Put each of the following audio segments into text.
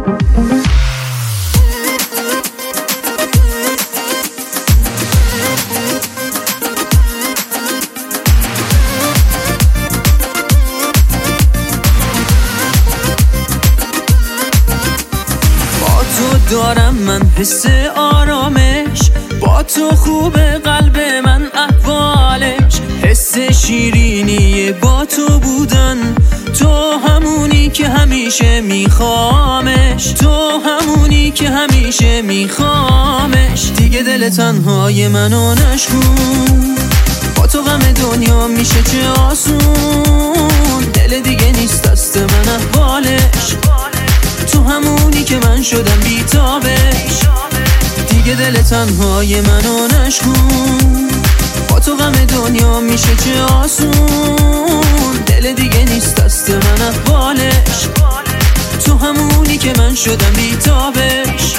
دارم من حس آرامش، با تو خوبه قلب من احوالش، حس شیرینی با تو بودن، تو همونی که همیشه میخوامش، تو همونی که همیشه میخوامش. دیگه دل تنهای منو نشکن، با تو غم دنیا میشه چه آسون، دل دیگه نیست دست من احوالش، تو همونی که من شدم بیتابش. دیگه دل تنهای منو نشکن، با تو غم دنیا میشه چه آسون، دل دیگه نیست دست من احوالش، تو همونی که من شدم بیتابش.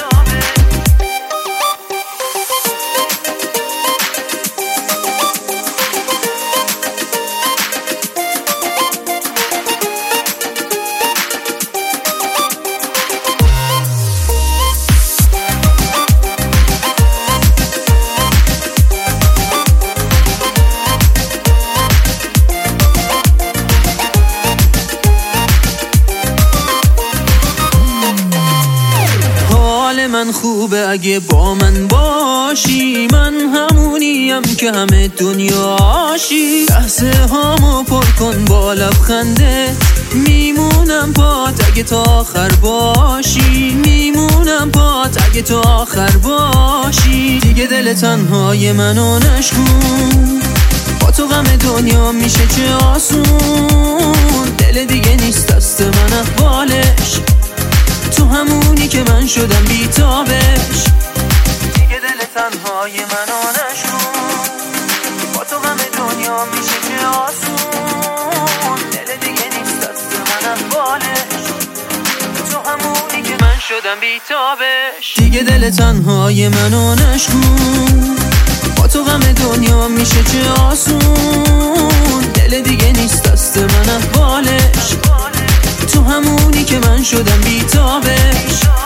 من خوبه اگه با من باشی، من همونیم که همه دنیاشی، لحظه هامو پر کن با لبخنده، میمونم پات اگه تا آخر باشی، میمونم پات اگه تا آخر باشی. دیگه دل تنهای منو نشکن، با تو غم دنیا میشه چه آسون، دل دیگه نیست دست من احوالش، تو همونی که من شدم بیتابش. دیگه دل تنهای منو نشکن، با تو غم دنیا میشه چه آسون، دل دیگه نیست دست من احوالش، تو همونی که من شدم بیتابش. دیگه دل تنهای منو نشکن، با تو غم دنیا میشه چه آسون، دل دیگه نیست دست من احوالش، تو همونی که من شدم بیتابش.